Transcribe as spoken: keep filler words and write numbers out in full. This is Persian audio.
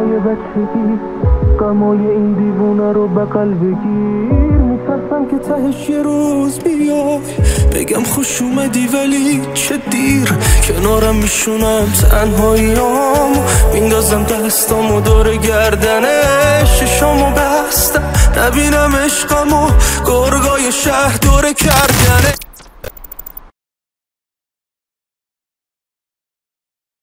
های بچگی، غمای این دیوونه رو بغل بگیر. میترسم که تهش یه روز بیای بگم خوش اومدی ولی چه دیر. کنارم میشونم تنهاییامو، میندازم دستامو دور گردنش، ششامو بستم نبینم عشقمو، گرگای شهر دور کردنه.